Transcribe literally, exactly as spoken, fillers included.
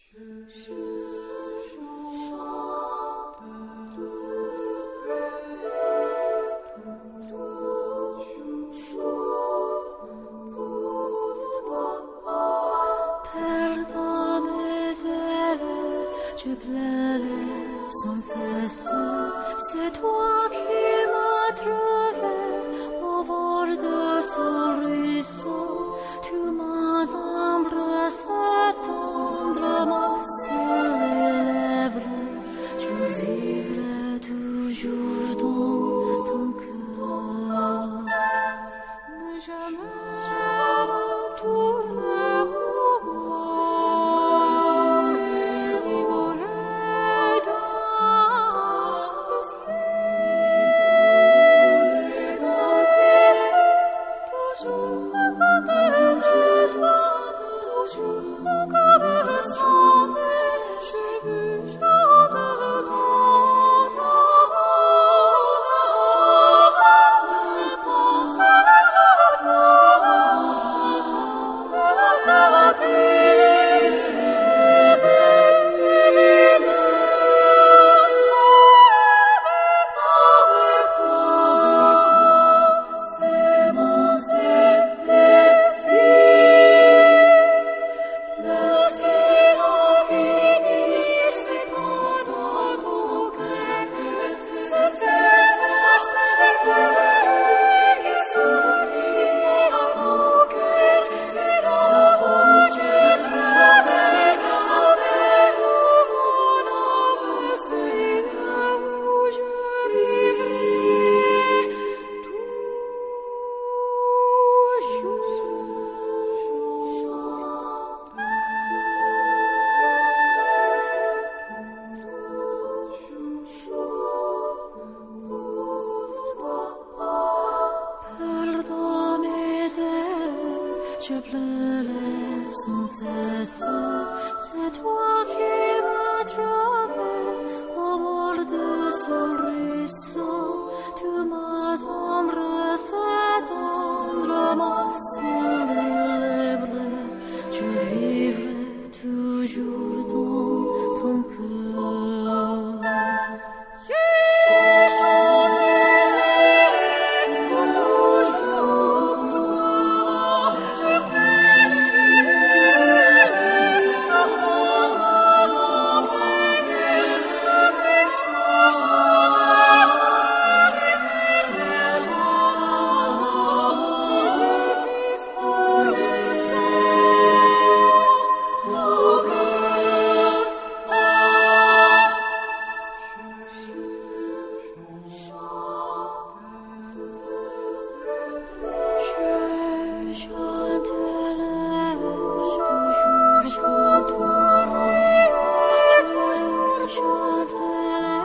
Je pleurais sans cesse, c'est toi qui m'as trouvé au bord de ce ruisseau. Tu m'as embrassé tendrement sur les lèvres. Je vivrai toujours dans ton cœur. Ne jamais tourner au bord. Je pleurais sans cesse, c'est toi qui m'as trouvé au bord de ce ruisseau. Tu m'as embrassé tendrement sur les lèvres. Je vivrai toujours dans ton cœur. J'ai chanté chante